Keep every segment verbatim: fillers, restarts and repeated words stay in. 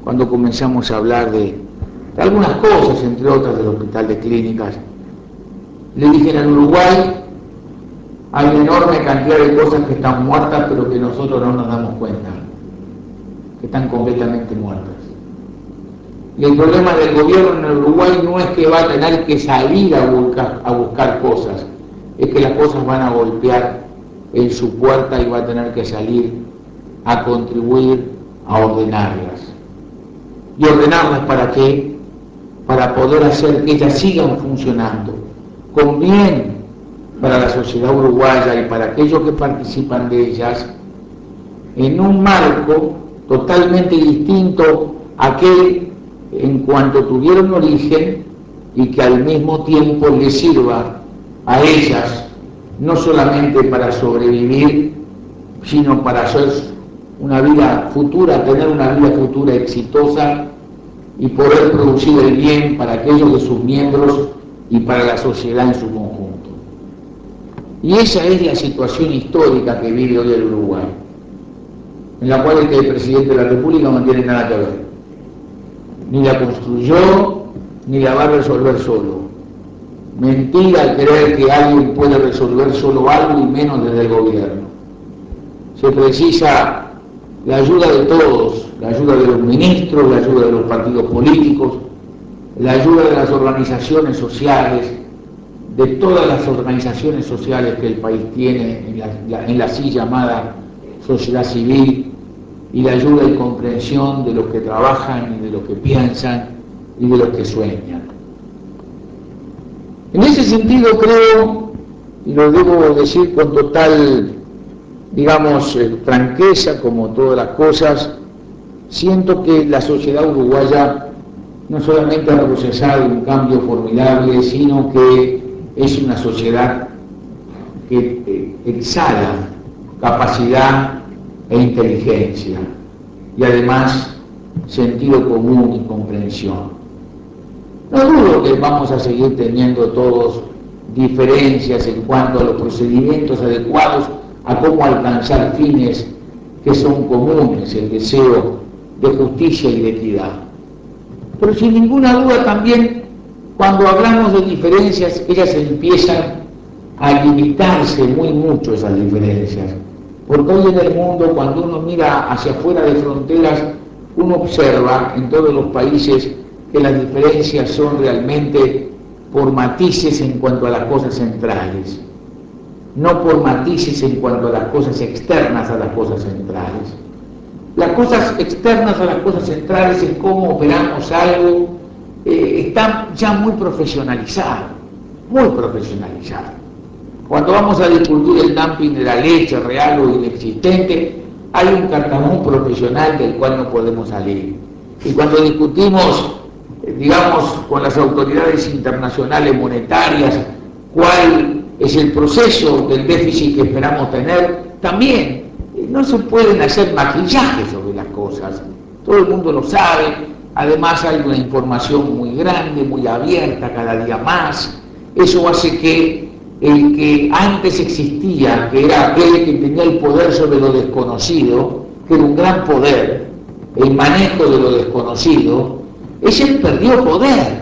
cuando comenzamos a hablar de, de algunas cosas, entre otras del Hospital de Clínicas. Le dije, en el Uruguay hay una enorme cantidad de cosas que están muertas, pero que nosotros no nos damos cuenta, que están completamente muertas. Y el problema del gobierno en el Uruguay no es que va a tener que salir a buscar, a buscar cosas, es que las cosas van a golpear en su puerta y va a tener que salir a contribuir a ordenarlas. ¿Y ordenarlas para qué? Para poder hacer que ellas sigan funcionando con bien para la sociedad uruguaya y para aquellos que participan de ellas, en un marco totalmente distinto a aquel en cuanto tuvieron origen y que al mismo tiempo les sirva a ellas no solamente para sobrevivir, sino para hacer una vida futura, tener una vida futura exitosa y poder producir el bien para aquellos de sus miembros y para la sociedad en su conjunto. Y esa es la situación histórica que vive hoy el Uruguay, en la cual el presidente de la República no tiene nada que ver. Ni la construyó, ni la va a resolver solo. Mentira creer que alguien puede resolver solo algo y menos desde el gobierno. Se precisa la ayuda de todos, la ayuda de los ministros, la ayuda de los partidos políticos, la ayuda de las organizaciones sociales, de todas las organizaciones sociales que el país tiene en la, la, en la así llamada sociedad civil, y la ayuda y comprensión de los que trabajan y de los que piensan y de los que sueñan. En ese sentido creo, y lo debo decir con total, digamos, eh, franqueza, como todas las cosas, siento que la sociedad uruguaya no solamente ha procesado un cambio formidable, sino que es una sociedad que eh, exhala capacidad e inteligencia, y además sentido común y comprensión. No dudo que vamos a seguir teniendo todos diferencias en cuanto a los procedimientos adecuados a cómo alcanzar fines que son comunes, el deseo de justicia y de equidad. Pero sin ninguna duda también, cuando hablamos de diferencias, ellas empiezan a limitarse muy mucho, esas diferencias. Porque hoy en el mundo, cuando uno mira hacia afuera de fronteras, uno observa en todos los países que las diferencias son realmente por matices en cuanto a las cosas centrales, no por matices en cuanto a las cosas externas a las cosas centrales. Las cosas externas a las cosas centrales en cómo operamos algo eh, está ya muy profesionalizado, muy profesionalizado. Cuando vamos a discutir el dumping de la leche real o inexistente, hay un cartabón profesional del cual no podemos salir. Y cuando discutimos, digamos, con las autoridades internacionales monetarias, cuál es el proceso del déficit que esperamos tener, también no se pueden hacer maquillajes sobre las cosas. Todo el mundo lo sabe, además hay una información muy grande, muy abierta cada día más. Eso hace que el que antes existía, que era aquel que tenía el poder sobre lo desconocido, que era un gran poder, el manejo de lo desconocido, ese perdió poder.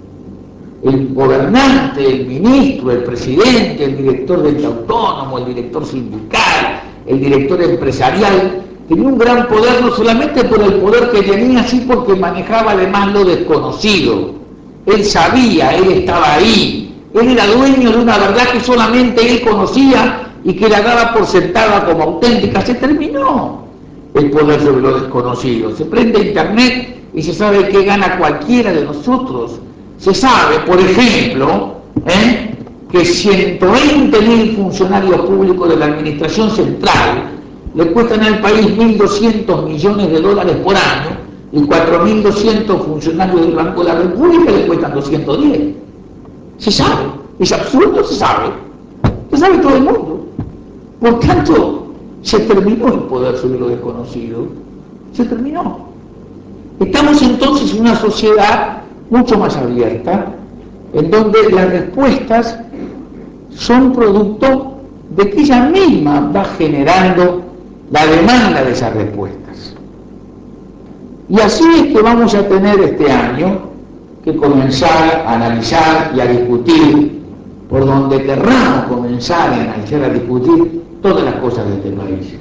El gobernante, el ministro, el presidente, el director del autónomo, el director sindical, el director empresarial, tenía un gran poder no solamente por el poder que tenía, sino porque manejaba además lo desconocido. Él sabía, él estaba ahí. Él era dueño de una verdad que solamente él conocía y que la daba por sentada como auténtica. Se terminó el poder sobre lo desconocido. Se prende internet y se sabe qué gana cualquiera de nosotros. Se sabe, por ejemplo, ¿eh? que ciento veinte mil funcionarios públicos de la administración central le cuestan al país mil doscientos millones de dólares por año y cuatro mil doscientos funcionarios del Banco de la República le cuestan doscientos diez. Se sabe, es absurdo, se sabe, se sabe todo el mundo. Por tanto, se terminó el poder sobre lo desconocido, se terminó. Estamos entonces en una sociedad mucho más abierta, en donde las respuestas son producto de que ella misma va generando la demanda de esas respuestas. Y así es que vamos a tener este año que comenzar a analizar y a discutir por donde querramos comenzar a analizar, a discutir todas las cosas de este país.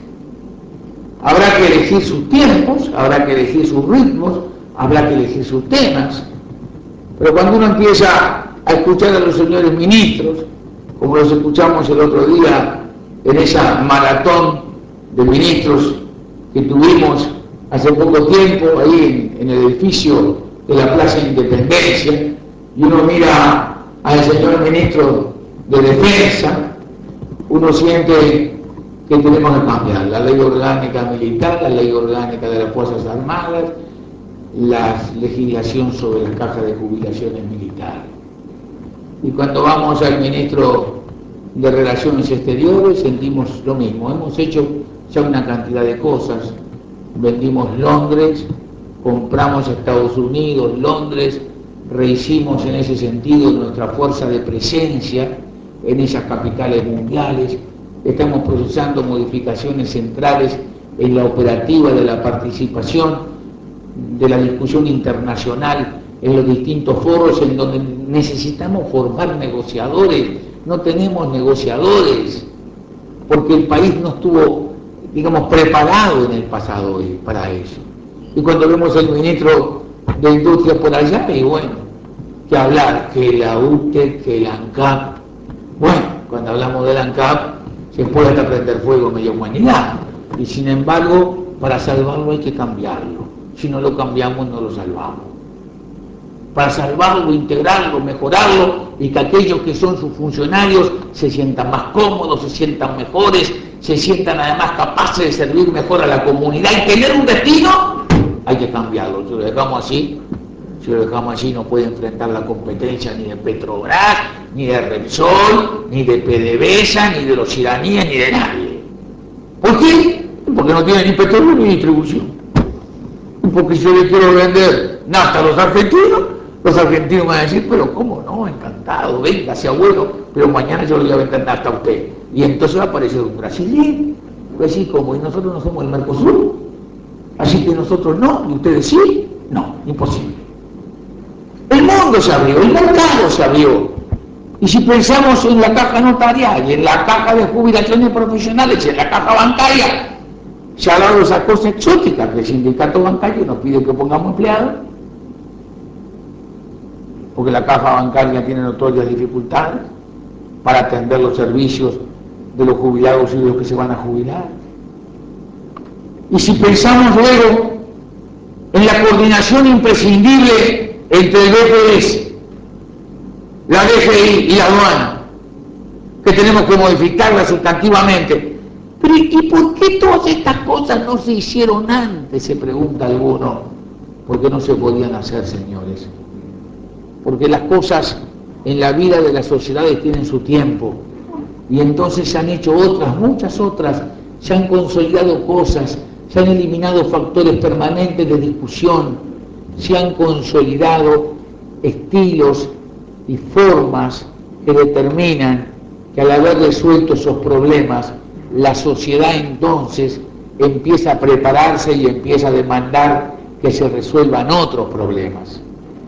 Habrá que elegir sus tiempos, habrá que elegir sus ritmos, habrá que elegir sus temas, pero cuando uno empieza a escuchar a los señores ministros, como los escuchamos el otro día en esa maratón de ministros que tuvimos hace poco tiempo ahí en, en el edificio de la Plaza Independencia, y uno mira al señor ministro de Defensa, uno siente que tenemos que cambiar la ley orgánica militar, la ley orgánica de las Fuerzas Armadas, la legislación sobre las cajas de jubilaciones militares. Y cuando vamos al ministro de Relaciones Exteriores sentimos lo mismo. Hemos hecho ya una cantidad de cosas. Vendimos Londres, compramos Estados Unidos, Londres, rehicimos en ese sentido nuestra fuerza de presencia en esas capitales mundiales. Estamos procesando modificaciones centrales en la operativa de la participación de la discusión internacional en los distintos foros en donde necesitamos formar negociadores. No tenemos negociadores porque el país no estuvo, digamos, preparado en el pasado para eso. Y cuando vemos al ministro de Industria por allá, y bueno, que hablar, que la U T E C, que la ANCAP, bueno, cuando hablamos de la ANCAP se puede hasta prender fuego a media humanidad, y sin embargo, para salvarlo hay que cambiarlo. Si no lo cambiamos, no lo salvamos. Para salvarlo, integrarlo, mejorarlo, y que aquellos que son sus funcionarios se sientan más cómodos, se sientan mejores, se sientan además capaces de servir mejor a la comunidad y tener un destino, hay que cambiarlo. Si lo dejamos así, si lo dejamos así no puede enfrentar la competencia ni de Petrobras, ni de Repsol, ni de PDVSA, ni de los iraníes, ni de nadie. ¿Por qué? Porque no tienen ni petróleo ni distribución. Porque si yo le quiero vender nafta a los argentinos, los argentinos van a decir, pero cómo no, encantado, venga, sea bueno, pero mañana yo le voy a vender nafta a usted. Y entonces va a aparecer un brasileño, pues así como, y nosotros no somos el Mercosur, así que nosotros no, y ustedes sí, no, imposible. El mundo se abrió, el mercado se abrió. Y si pensamos en la caja notarial, y en la caja de jubilaciones profesionales, y en la caja bancaria, se ha dado esa cosa exótica que el sindicato bancario nos pide que pongamos empleados, porque la caja bancaria tiene notorias dificultades para atender los servicios de los jubilados y de los que se van a jubilar. Y si pensamos luego en la coordinación imprescindible entre el B P S, la D G I y la aduana, que tenemos que modificarla sustantivamente. Pero ¿y por qué todas estas cosas no se hicieron antes? Se pregunta alguno. Porque no se podían hacer, señores. Porque las cosas en la vida de las sociedades tienen su tiempo. Y entonces se han hecho otras, muchas otras. Se han consolidado cosas, se han eliminado factores permanentes de discusión, se han consolidado estilos y formas que determinan que al haber resuelto esos problemas, la sociedad entonces empieza a prepararse y empieza a demandar que se resuelvan otros problemas.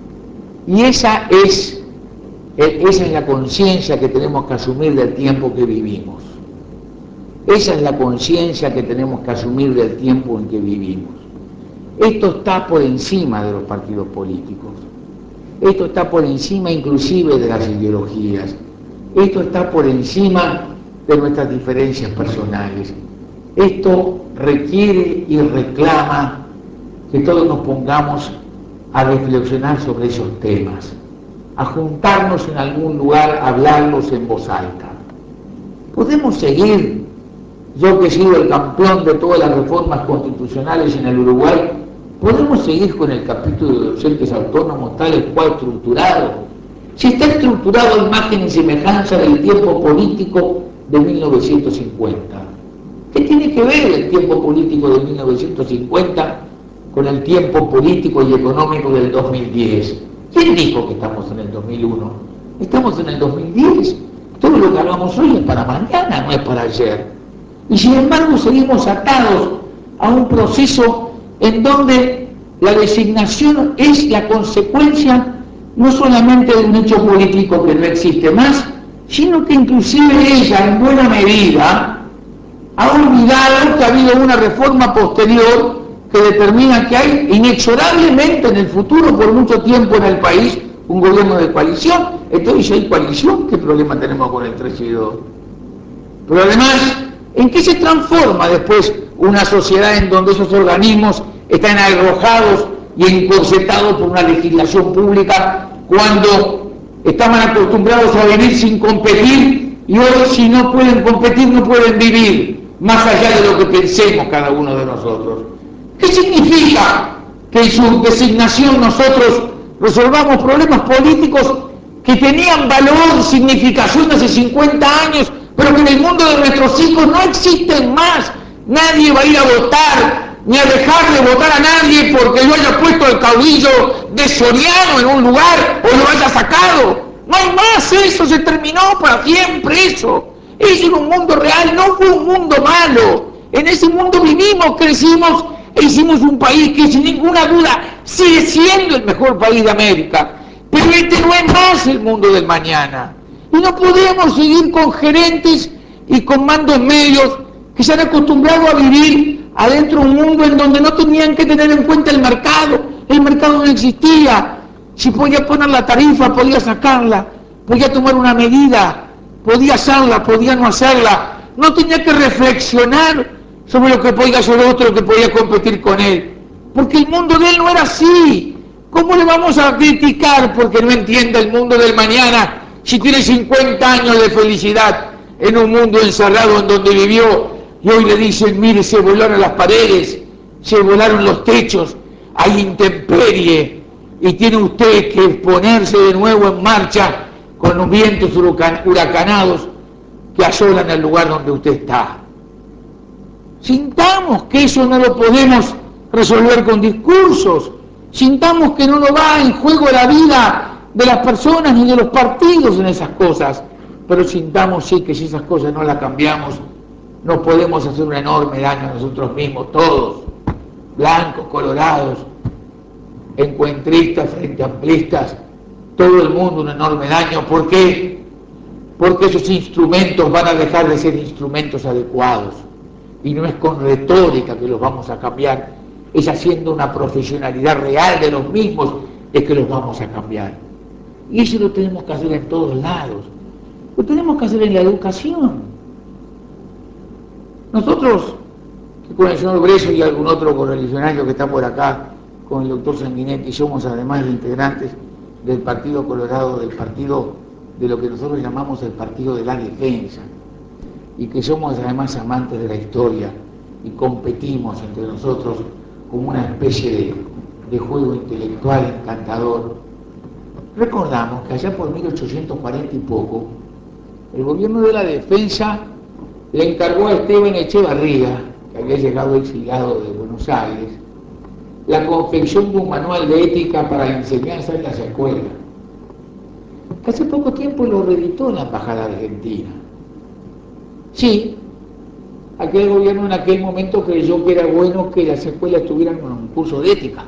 Y esa es, esa es la conciencia que tenemos que asumir del tiempo que vivimos. Esa es la conciencia que tenemos que asumir del tiempo en que vivimos. Esto está por encima de los partidos políticos. Esto está por encima inclusive de las ideologías. Esto está por encima de nuestras diferencias personales. Esto requiere y reclama que todos nos pongamos a reflexionar sobre esos temas, a juntarnos en algún lugar, a hablarlos en voz alta. Podemos seguir, yo que he sido el campeón de todas las reformas constitucionales en el Uruguay, podemos seguir con el capítulo de docentes autónomos tal y cual estructurado. Si está estructurado a imagen y semejanza del tiempo político de mil novecientos cincuenta. ¿Qué tiene que ver el tiempo político de mil novecientos cincuenta con el tiempo político y económico del dos mil diez? ¿Quién dijo que estamos en el dos mil uno? Estamos en el dos mil diez. Todo lo que hagamos hoy es para mañana, no es para ayer. Y sin embargo seguimos atados a un proceso en donde la designación es la consecuencia no solamente de un hecho político que no existe más, sino que inclusive ella, en buena medida, ha olvidado que ha habido una reforma posterior que determina que hay inexorablemente en el futuro, por mucho tiempo en el país, un gobierno de coalición. Entonces, si hay coalición, ¿qué problema tenemos con el tres y dos? Pero además, ¿en qué se transforma después una sociedad en donde esos organismos están arrojados y encorsetados por una legislación pública cuando estaban acostumbrados a vivir sin competir y hoy, si no pueden competir, no pueden vivir, más allá de lo que pensemos cada uno de nosotros? ¿Qué significa que en su designación nosotros resolvamos problemas políticos que tenían valor, significación hace cincuenta años, pero que en el mundo de nuestros hijos no existen más? Nadie va a ir a votar, ni a dejar de votar a nadie porque lo haya puesto el caudillo de Soriano en un lugar o lo haya sacado. No hay más eso, se terminó para siempre eso. Eso era un mundo real, no fue un mundo malo. En ese mundo vivimos, crecimos e hicimos un país que sin ninguna duda sigue siendo el mejor país de América. Pero este no es más el mundo del mañana. Y no podemos seguir con gerentes y con mandos medios que se han acostumbrado a vivir adentro de un mundo en donde no tenían que tener en cuenta el mercado. El mercado no existía. Si podía poner la tarifa, podía sacarla, podía tomar una medida, podía hacerla, podía no hacerla. No tenía que reflexionar sobre lo que podía hacer otro, lo que podía competir con él. Porque el mundo de él no era así. ¿Cómo le vamos a criticar porque no entiende el mundo del mañana si tiene cincuenta años de felicidad en un mundo encerrado en donde vivió y hoy le dicen, mire, se volaron las paredes, se volaron los techos, hay intemperie y tiene usted que ponerse de nuevo en marcha con los vientos huracanados que asolan el lugar donde usted está? Sintamos que eso no lo podemos resolver con discursos, sintamos que no lo va en juego la vida de las personas ni de los partidos en esas cosas, pero sintamos sí que si esas cosas no las cambiamos, nos podemos hacer un enorme daño a nosotros mismos, todos, blancos, colorados, encuentristas, frente amplistas, todo el mundo un enorme daño. ¿Por qué? Porque esos instrumentos van a dejar de ser instrumentos adecuados. Y no es con retórica que los vamos a cambiar, es haciendo una profesionalidad real de los mismos, es que los vamos a cambiar. Y eso lo tenemos que hacer en todos lados. Lo tenemos que hacer en la educación. Nosotros, que con el señor Breso y algún otro correligionario que está por acá, con el doctor Sanguinetti, somos además integrantes del Partido Colorado, del partido de lo que nosotros llamamos el Partido de la Defensa, y que somos además amantes de la historia y competimos entre nosotros como una especie de, de juego intelectual encantador. Recordamos que allá por mil ochocientos cuarenta y poco, el gobierno de la defensa le encargó a Esteban Echevarría, que había llegado exiliado de Buenos Aires, la confección de un manual de ética para la enseñanza en las escuelas, que hace poco tiempo lo reeditó la Embajada Argentina. Sí, aquel gobierno en aquel momento creyó que era bueno que las escuelas tuvieran un curso de ética.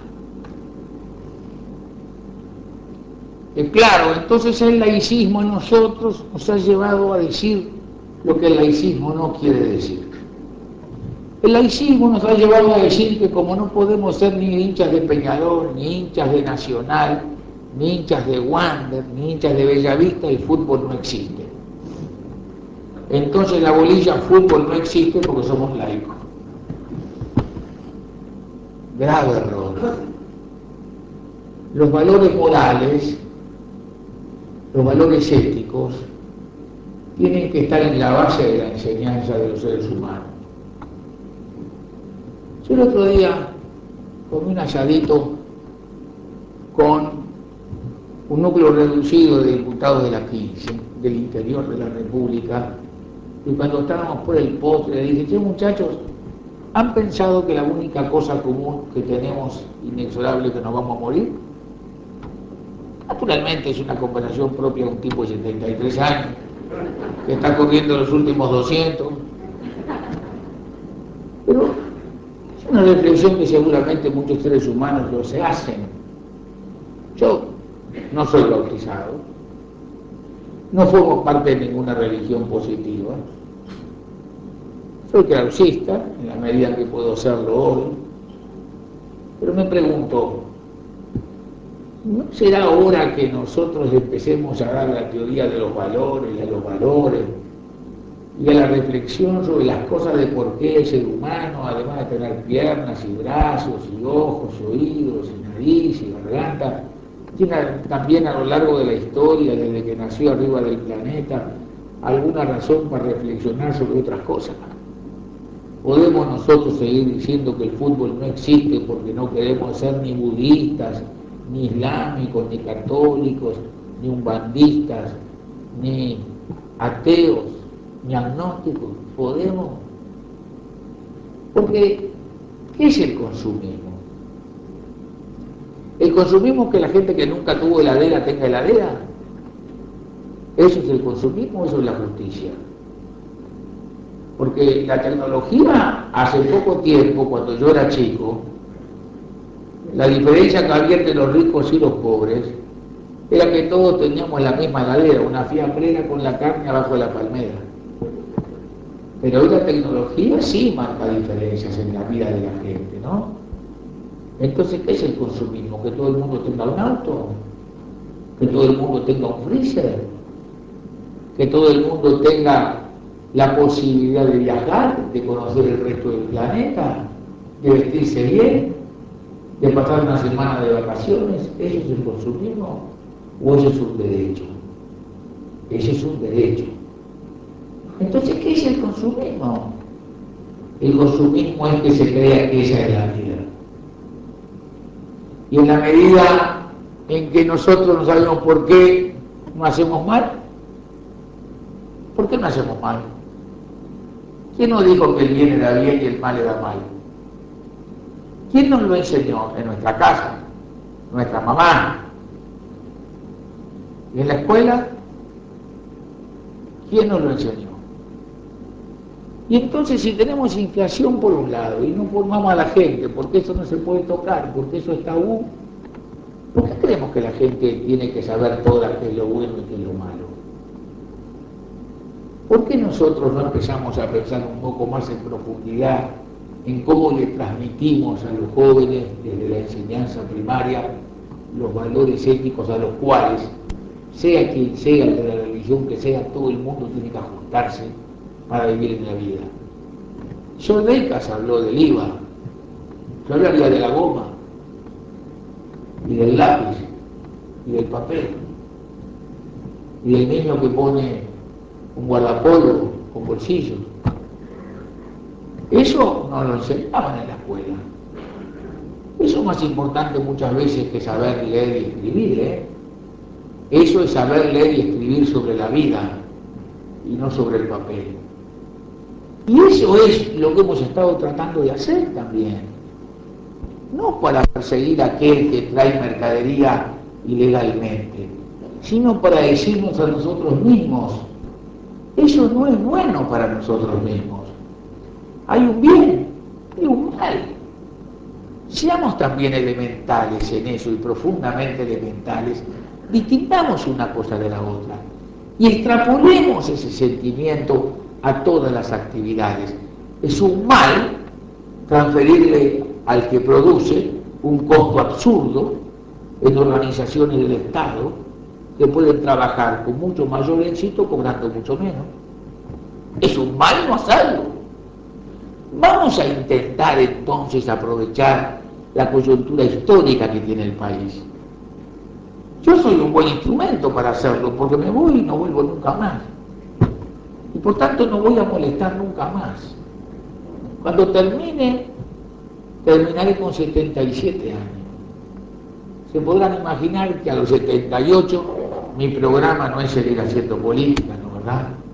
Y claro, entonces el laicismo en nosotros nos ha llevado a decir lo que el laicismo no quiere decir. El laicismo nos ha llevado a decir que como no podemos ser ni hinchas de Peñarol, ni hinchas de Nacional, ni hinchas de Wander, ni hinchas de Bellavista, el fútbol no existe. Entonces la bolilla fútbol no existe porque somos laicos. Grave error. Los valores morales, los valores éticos, tienen que estar en la base de la enseñanza de los seres humanos. Yo el otro día comí un asadito con un núcleo reducido de diputados de la quince, del interior de la República, y cuando estábamos por el postre le dije, che muchachos, ¿han pensado que la única cosa común que tenemos inexorable es que nos vamos a morir? Naturalmente es una comparación propia de un tipo de setenta y tres años, que está corriendo los últimos doscientos, pero una reflexión que seguramente muchos seres humanos lo se hacen. Yo no soy bautizado, no formo parte de ninguna religión positiva, soy clausista en la medida que puedo serlo hoy, pero me pregunto, ¿no será hora que nosotros empecemos a dar la teoría de los valores, a los valores, y a la reflexión sobre las cosas de por qué el ser humano, además de tener piernas y brazos y ojos y oídos y nariz y garganta, tiene también a lo largo de la historia, desde que nació arriba del planeta, alguna razón para reflexionar sobre otras cosas? ¿Podemos nosotros seguir diciendo que el fútbol no existe porque no queremos ser ni budistas, ni islámicos, ni católicos, ni umbandistas, ni ateos, ni agnósticos? ¿Podemos? Porque, ¿qué es el consumismo? ¿El consumismo es que la gente que nunca tuvo heladera tenga heladera? ¿Eso es el consumismo o eso es la justicia? Porque la tecnología, hace poco tiempo, cuando yo era chico, la diferencia que había entre los ricos y los pobres era que todos teníamos la misma heladera, una fiambrera con la carne abajo de la palmera. Pero hoy la tecnología sí marca diferencias en la vida de la gente, ¿no? Entonces, ¿qué es el consumismo? ¿Que todo el mundo tenga un auto? ¿Que todo el mundo tenga un freezer? ¿Que todo el mundo tenga la posibilidad de viajar, de conocer el resto del planeta, de vestirse bien, de pasar una semana de vacaciones? ¿Eso es el consumismo? ¿O eso es un derecho? Eso es un derecho. Entonces, ¿qué es el consumismo? El consumismo es que se crea que esa es la vida. Y en la medida en que nosotros no sabemos por qué no hacemos mal, ¿por qué no hacemos mal? ¿Quién nos dijo que el bien era bien y el mal era mal? ¿Quién nos lo enseñó? En nuestra casa, nuestra mamá. ¿Y en la escuela? ¿Quién nos lo enseñó? Y entonces, si tenemos inflación por un lado y no formamos a la gente, porque eso no se puede tocar, porque eso es tabú, ¿por qué creemos que la gente tiene que saber todas qué es lo bueno y qué es lo malo? ¿Por qué nosotros no empezamos a pensar un poco más en profundidad en cómo le transmitimos a los jóvenes desde la enseñanza primaria los valores éticos a los cuales, sea quien sea de la religión que sea, todo el mundo tiene que ajustarse para vivir en la vida? John Decas habló del I V A, yo hablaría de la goma, y del lápiz, y del papel, y del niño que pone un guardapolvo con bolsillos. Eso no lo enseñaban en la escuela. Eso es más importante muchas veces que saber leer y escribir, ¿eh? Eso es saber leer y escribir sobre la vida y no sobre el papel. Y eso es lo que hemos estado tratando de hacer también. No para perseguir a aquel que trae mercadería ilegalmente, sino para decirnos a nosotros mismos, eso no es bueno para nosotros mismos. Hay un bien y un mal. Seamos también elementales en eso y profundamente elementales. Distingamos una cosa de la otra y extrapolemos ese sentimiento a todas las actividades. Es un mal transferirle al que produce un costo absurdo en organizaciones del Estado que pueden trabajar con mucho mayor éxito cobrando mucho menos. Es un mal no hacerlo. Vamos a intentar entonces aprovechar la coyuntura histórica que tiene el país. Yo soy un buen instrumento para hacerlo, porque me voy y no vuelvo nunca más. Y por tanto no voy a molestar nunca más. Cuando termine, terminaré con setenta y siete años. Se podrán imaginar que a los setenta y ocho mi programa no es seguir haciendo política, ¿no, verdad?